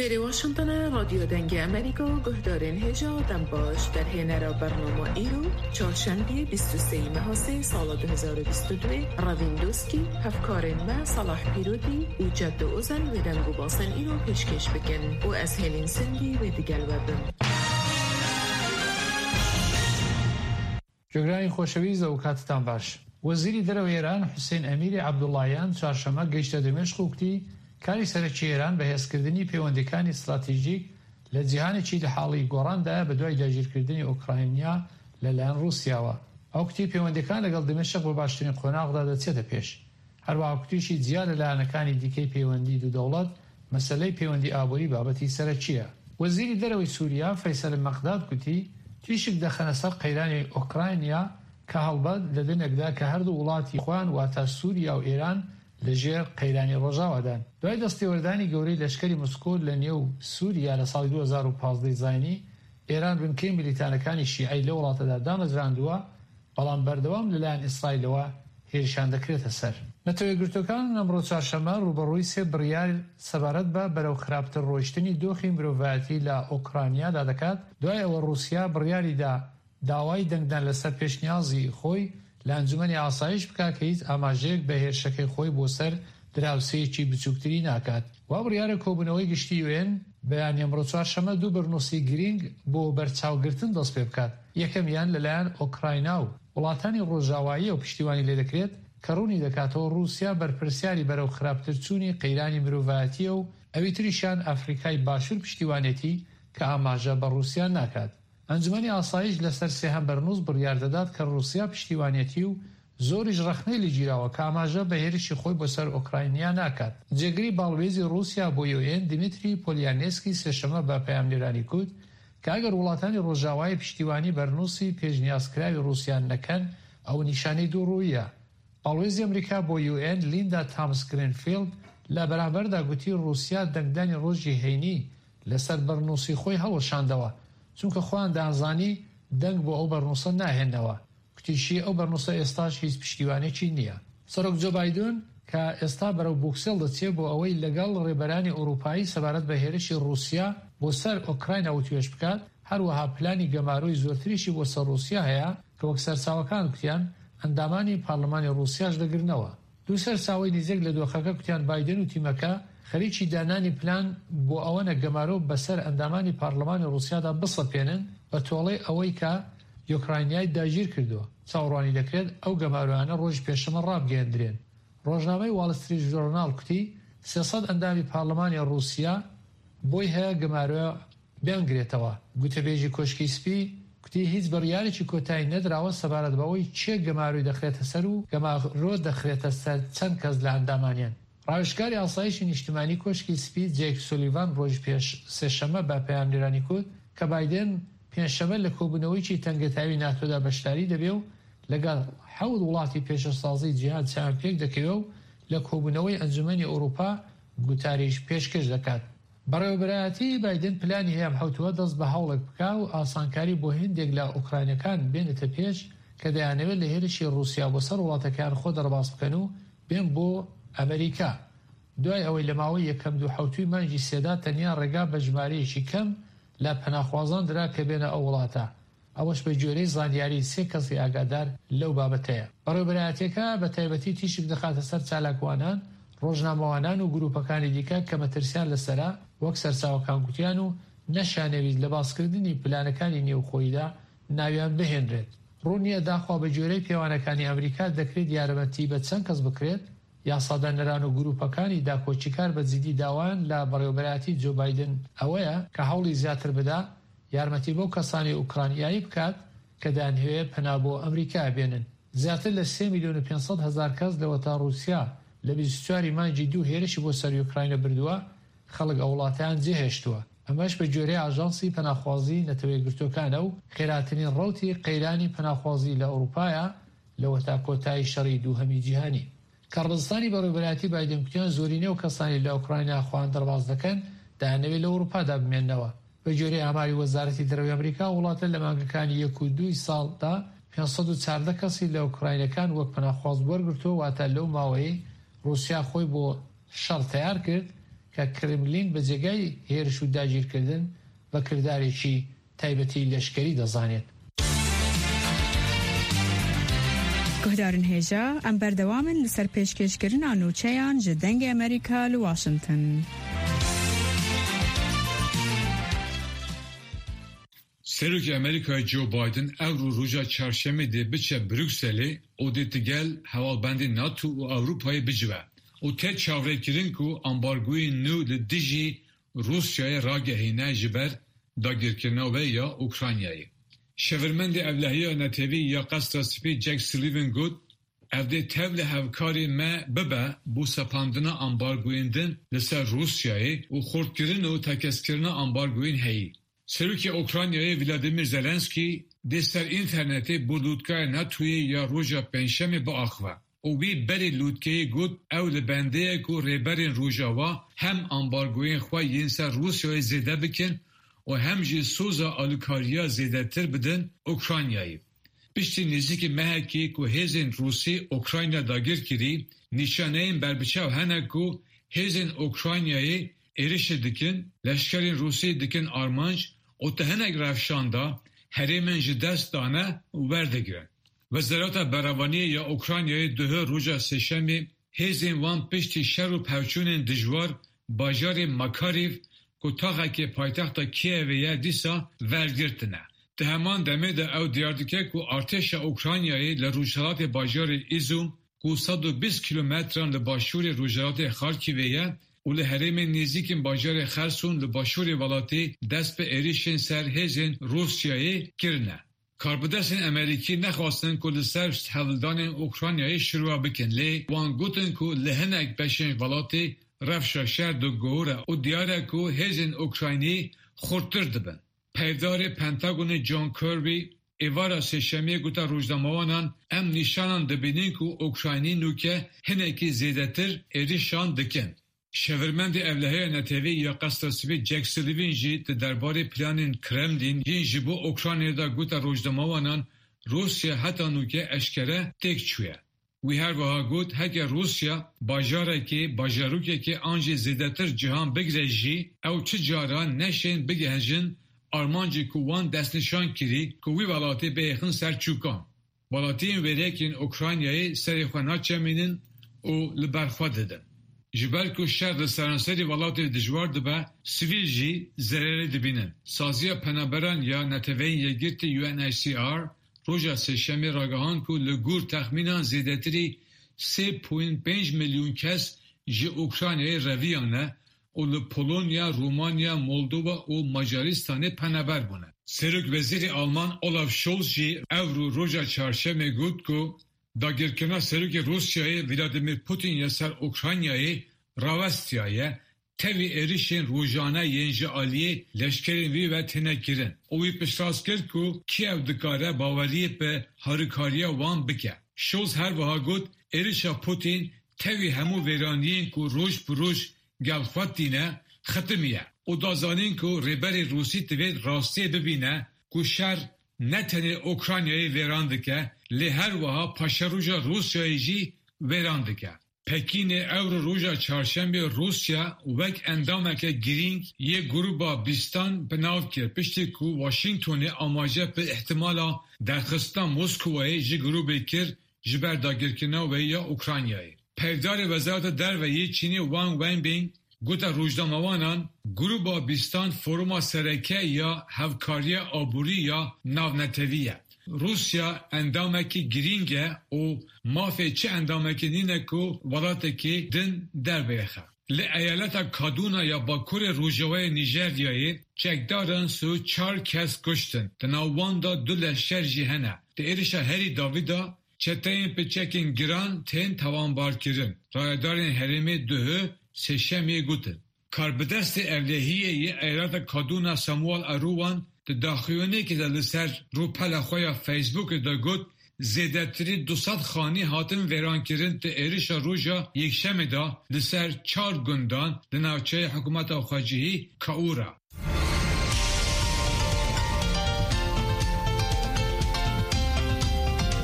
غیر واشنطن رادیو دنگ امریکا گهدارین هجا دم باش در هنر برنامه ایرو چهارشنبه 23 ماه سال 2022 راویندوسکی هفکارین ما صلاح پیرودی و جد اوزن و دنگو باسن ایرو پیشکش بکن و از هلین سنگی و دیگل وبن. جگرانی خوشویز و کاتتان باش. وزیری درو ایران حسین امیر عبداللهیان چهارشنبه گشت دمشق وقتی کاری سەرەکی ئێران بەهێزکردنی پەیوەندیەکانی استراتیژیک لە جیهانێکی لە حاڵی گۆڕاندا بە دوای داگیرکردنی ئوکراینیا لەلایەن رووسیاوە. ئەو کتی پەیوەندیەکان لەگەڵ دمشق بە باشترین قۆناغدا دەچێتە پێش. هەروەها کتیشی جیا لەلایەنەکانی دیکەی پەیوەندی دوو دەوڵەت مەسەلەی پەیوەندی ئابووری بابەتی سەرەکیە. وەزیری دەرەوەی سووریا فەیسەل مەقداد گوتی تیشک دەخەنە سەر قەیرانی ئوکراینیا کە هەڵبەت لە دنێکدا کە هەردوو وڵاتی خوان واتە سووریا و ئێران لەژێر قەیرانی ڕۆژاوادان. دوای دەستێوەردانی گەورەی لەشکری موسکۆ لە نێو سووریا لە ساڵی 2015 زاینی ئێران بنکەی میلیتانەکانی شیعی لە وڵاتەدا دامەزراندووە، بەڵام بەردەوام لەلایەن ئیسرائیلەوە هێرشان دەکرێتە سەر. نەتەوەیەکگرتوەکان ئەمڕۆ چوارشەممە ڕوبەڕووی سێ بڕیار سەبارەت بە بەرەو خراپتر ڕۆیشتنی دۆخی مرۆڤایەتی لە ئوکراینادا دەکات، دوای ئەوە رووسیا بڕیاریدا داوای دەنگدان لەسەر پێشنیازی خۆی لە ئەنجومەنی ئاسایش بکات کە هیچ ئاماژەیەک بە هێرشەکەی خۆی بۆ سەر دراوسەیەکی بچووکتری ناکات. وا بڕیارە کۆبوونەوەی گشتی UN بەیانی ئەمڕۆ چوارشەممە دوو بەرنووسی گرنگ بۆ بەرچاوگرتن دەست پێ بکات. یەکەمیان لەلایەن ئۆکراینا و وڵاتانی ڕۆژاوایی و پشتیوانی لێ دەکرێت کە ڕوونی دەکاتەوە رووسیا بەرپرسیاری بەرەو خراپتر چوونی قەیرانی مرۆڤایەتیە و ئەوی تریشان ئەفریقای باشوور پشتیوانێتی کە ئاماژە بە رووسیا ناکات. ئەنجومەنی ئاسایش لەسەر سێهەم بەرنووس بڕیار دەدات کە رووسیا پشتیوانێتی و زۆریش ڕەخنەی لە گیراوە کە ئاماژە بە هێرشی خۆی بۆ سەر ئوکراینیا ناکات. جێگری باڵوێزی رووسیا بۆ UN دیمیتری پۆلیانێسکی سێشەمە بە پەیامنێرانی کوت کە ئەگەر وڵاتانی ڕۆژاوای پشتیوانی بەرنووسی پێشنیازکراوی رووسیان نەکەن ئەو نیشانەی دووڕوویە. باڵوێزی ئەمریکا بۆ UN لیندا تامس گرینفیلد لە بەرامبەردا گوتی رووسیا دەنگدانی ڕۆژی هەینی لەسەر بەرنووسی خۆی هەڵەشاندەوە، چونکە خۆیان دەزانی دەنگ بۆ ئەو بەرنووسە ناهێنەوە. کتیشی ئەو بەرنووسە ئێستاش هیچ پشتیوانێکی نییە. سەرۆک جۆ بایدن کە ئێستا بەرەو بوکسێل دەچێت بۆ ئەوەی لەگەڵ ڕێبەرانی ئەوروپایی سەبارەت بە هێرشی رووسیا بۆ سەر ئۆکراینە و توێژ بکات، هەروەها پلانی گەماروی زۆرتریشی بۆ سەر رووسیا هەیە کە وەک سەرچاوەکان کوتیان ئەندامانی پارلەمانی رووسیاش دەگرنەوە. دوو سەرچاوی نزیک لە دۆخەکە کوتیان بایدن و تیمەکە خەریکی دانانی پلان بۆ ئەوەنە گەمارۆ بەسەر ئەندامانی پارلەمانی رووسیادا بسەپێنن بە تۆڵەی ئەوەی کە یوکراینیای داگیر کردووە. چاوەڕوانی دەکرێت ئەو گەماروانە ڕۆژ پێشەمە ڕابگەیەندرێن. ڕۆژنامەی واڵ ستریت ژۆرناڵ کوتی 300 ئەندامی پارلەمانی رووسیا بۆی هەیە گەمارۆ بێنگرێتەوە. گوتەبێژی کۆشکی سپی کوتی هیچ بڕیارێکی کۆتایی نەدراوە سەبارەت بەوەی چێ گەماروی دەخرێتە سەر و گەمارۆ دەخرێتە سەر چەند کەس لە ئەندامانیان. ڕاوێژکاری ئاسایشی نیشتیمانی کۆشکی سپی جێک سولیڤان ڕۆژ پێش سێشەمە بە پەیامنێرانی کوت کە بایدن پێنجشەمە لە کۆبوونەوەیکی تەنگەتاوی ناتۆدا بەشداری دەبێ و لەگەڵ 7 وڵاتی پێشەسازی جیهان چیان پێک دەکەوێت و لە کۆبوونەوەی ئەنجومەنی ئەوروپا گوتاریش پێشکەش دەکات. بەڕێوەبەرایەتی بایدن پلانی هەیە هەوتووە دەست بە هەوڵێک بکا و ئاسانکاری بۆ هێندێک لە ئوکراینەکان بێنێتە پێش کە دەیانەوێت لە هێرشی رووسیا بۆ سەر وڵاتەکان خۆ دەڕباس بکەن و بێن بۆ ئەمریکا. دوای ئەوەی لە ماوەی یەکەم دوو حوتوی مانگی سێدا تەنیا ڕێگا بە ژمارەیەکی کەم لە پەناخوازان درا کە بێنە ئەو وڵاتە. ئەوەش بە جۆرەی زانیاری سێ کەسی ئاگادار لەو بابەتەیە. بەڕێوەبەرایەتەکە بە تایبەتی تیشک دەخاتە سەر چالاکوانان، ڕۆژنامەوانان و گروپەکانی دیکە کە مەترسیان لەسەرا وەک سەرچاوەکان گوتیان و نەشانەویست لە باسکردنی پلانەکانی نێوخۆییدا ناویان بهێنرێت. ڕوونیە داخوا بە جۆرەی پێوانەکانی ئەمریکا دەکرێت یارمەتی بە چەند کەس بکرێت. یاسادانەران و گروپەکانی داکۆچیکار بە جدی داوایان لە بەڕێوەبەرایەتی جۆ بایدن ئەوەیە کە هەوڵی زیاتر بدا یارمەتی بۆ کەسانی ئوکراینیایی بکات کە دانهوێ پەنا بۆ ئەمریکا بێنن. زیاتر لە 3,500,000 کەس لەوە تا رووسیا لە 24 مانگی دوو هێرشی بۆ سەر یوکراینە بردووە، خەڵک ئەو وڵاتیان جێهێشتووە. ئەمەش بە جۆرەی ئاژانسی پەناخوازی نەتەوەیەکگرتوەکانە و خێراترین ڕەوتی قەیرانی پەناخوازی لە ئەوروپایە لەوە تا کۆتایی شەڕی دووهەمی جیهانی. کارڕستانی بەڕێوەبەرایەتی بایدن کوتیان زۆرینەی و کەسانی لە ئوکراینە خوان دەرباز دەکەن دەیانەوێت لە ئەوروپادا بمێننەوە. بە جۆرەی ئاماری وەزارەتی دەرەوەی ئەمریکا وڵاتە لە مانگەکانی 1 و 2 ساڵدا 514 کەسی لە ئوکراینەکان وەک پەناخواز وەرگرتووە، واتە لەو ماوەی رووسیا خۆی بۆ شەڕ تەیار کرد کە کرملین بە جێگای هێرش و داگیرکردن بە کردارێکی تایبەتی لەشکری دەزانێت. گهدارن هێژا ئەم بەردەوامن لەسەر پێشکەشکردنا نوچەیان ji dengê Amerîka li Washington. Serokê Amerîkayê Joe Biden ev roja çarşemê dê biçe Brükselê û dê tigel hevalbendê NATO û Ewropayê bicive û tê çavrêkirin ku ambargoyên nû li dijî Rusyayê ragehîne ji ber dagirkirina we ya Ukraynayê. Şevirmendê Evlehiya Netewî ya Qasra Spî Jack Sullivan got ev dê tev li hevkarê me bibe bû sepandina ambargoyên din li ser Rusyayê û xortkirin û tekeskirina ambargoyên heyî. Serokê Ukraynayê Vladimir Zelenskî dê ser internetê bû lûtkaya NATOyê ya roja pênşemê biaxive û wî berê lûtkeyê got ew li bendeyek û rêberên Rojava hem ambargoyên xwe yên ser Rusyayê zêde bikin û hem jî soza alîkariya zêdetir bidin Ukraynayê. Piştî nêzîkî mehekê ku hêzên Rûsî Ukrayna dagir kirî, nîşaneyên berbiçav hene ku hêzên Ukraynayê êrişê dikin, leşkerên Rûsî dikin armanc û te hinek revşanda herêmên ji dest dane û werdigirin. Wezareta Beravaniyê ya Ukraynayê duhê roja sêşemê hêzên wan piştî şer û pevçûnên dijwar bajarê Makarîv ku taxekê paytexta Kievê ye dîsa wergirtine. Di heman demê de ew diyar dike ku artêşa Ukraynayê li rûjelatê bajarê Îzum ku 120 kilometran li başûrê rûjelatê Xarkîvê ye û li herêmên nêzîkên bajarê Xerson li başûrê welatê dest bi êrişên ser hêzên Rusyayê kirine. Karbidestên Amerîkî nexwastin ku li ser hevldanên Ukraynayê şirwa bikin lê wan gotin ku li hinek beşên welatê rewşa şer digore û diyar e ku hêzên Ukraynî xurttir dibin. Peyvdarê Pentagonê John Kirby êvara sêşemiyê gota rojnamewanan em nîşanan dibînin ku Ukraynî nûke hinekî zêdetir êrişan dikin. Şevirmendê Evlehiya Netewî ya Qasra Spî Jack Sullivan jî di derbarê planên Kremlin yên ji bo Ukraynayê da gota rojnamewanan Rusya heta nûke eşkere têk çûye. Wî her wiha got heke Rusya bajarekê bajarokekê an jî zêdetir cihan bigire jî ew çi cara neşên bigehnjin armancê ku wan destnîşan kirî ku wî welatê bêyexin ser çûkan. Welatiyên wêrekên Ukraynayê serê xwe naçemînin û li ber xwe didin. Ji ber ku şer li seranserê welatê dijwar dibe, sivîl jî zererê dibînin. Saziya Penaberan ya Neteweyên Yekgirtî UNHCR roja sêşemê ragihan ku li gûr texmînan zêdetirî 3.5 milyon kes ji Ukraynayê reviyane û li Polonya, Romanya, Moldova û Macaristanê peneber bûne. Serok Wezîrê Alman Olaf Scholz jî ev roja çarşemê got ku dagirkirina Serokê Rusyayê Vladimir Putin ya ser Ukraynayê rawestiyaye tevî êrişên rojane yên ji aliyê leşkerên wî ve têne kirin û wî piştrast kir ku Kiev dikare baweriyê bi harîkariya wan bike. Scholz her wiha got êrişa Putin tevî hemû wêraniyên ku roj bi roj gelxwetîne xetimiye û dazanîn ku rêberê Rûsî divê rastiyê bibîne ku şer ne tenê Ukraynayê wêran dike lê her wiha paşeroja Rusyayê jî wêran dike. Pekînê ew roja çarşembê Rusya wek endameke girîng yê gruba bîstan binav kir piştî ku Washingtonê amaje bi ihtimala derxistina Moskowayê ji grubê kir ji ber dagirkirina wê ya Ukraynayê. Pevdarê Wezareta Derveyê Çînê Wang Wenbin gota rojnamewanan gruba bîstan foruma sereke ya hevkariya aborî ya navnetevî ye. Rusya endamekî girîng e û mafê çi endamekî nîne ku welatekî din derbixe. Li eyaleta Kaduna ya Bakurê Rojavayê Nîjeryayê çekdaran 4 kes kuştin. Di nav wan da 2 leşker jî hene. Di êrişa herî Davîda çeteyên piçekên giran tên tawanbarkirin. Rayedarên herêmê duhê sêşemê gotin. Karbidestê Evlehiyê yê eyaleta Kaduna Samuel Aruwan di daxuyonekê de li ser rûpela xwe ya Facebookê de got zêdetirî 200 xanî hatin wêrankirin di êrişa roja yekşemê da li ser 4 gundan li navçeyê hikûmeta xwecihî Kaura.